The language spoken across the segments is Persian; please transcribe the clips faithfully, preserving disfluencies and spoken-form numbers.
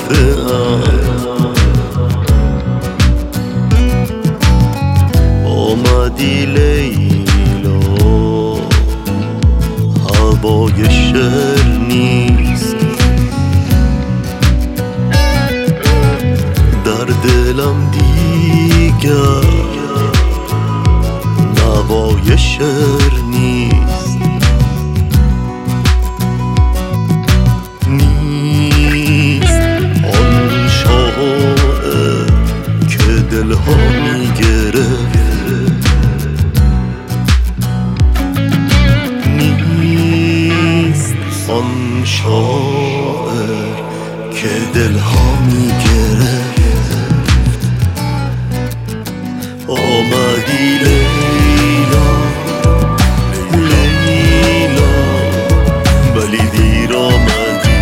رفته ام. آمدی لیلا، هوای شعر نیست در دلم دیگر، نوای شعر نیست. نیست آن شاعر که دلها میگرفت، نیست آن شاعر که دلها میگرفت. آمدی لیلا، لیلا، ولی دیر آمدی.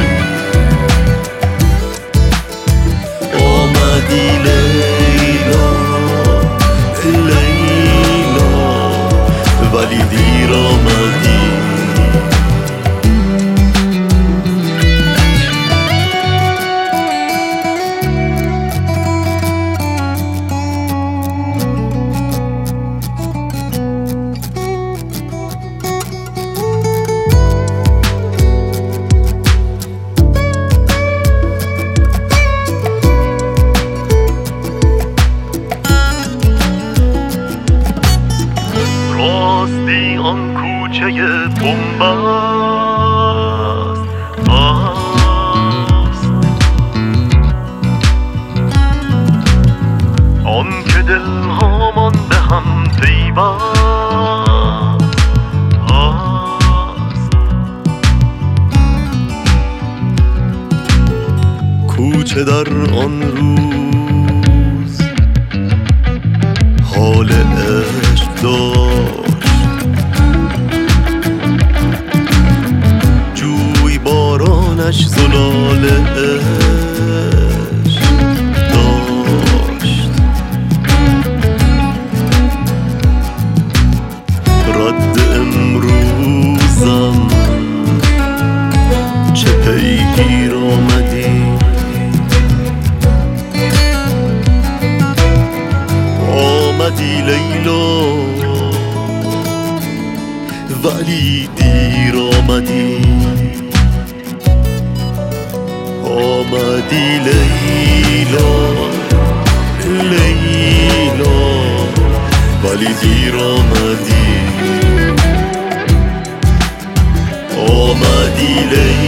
آمدی لیلا، لیلا، ولی دیر آمدی. راستی آن کوچه بنبست است، آن که دلهامان به هم پیوست است. کوچه در آن روز حال عشق داشت، جوی بارانش زلال عشق داشت. رد امروزم چه پیگیر آمدی. آمدی لیلا، ولی دیر آمدی. آمدی لیلا، لیلا، ولی دیر آمدی. آمدی لیلا.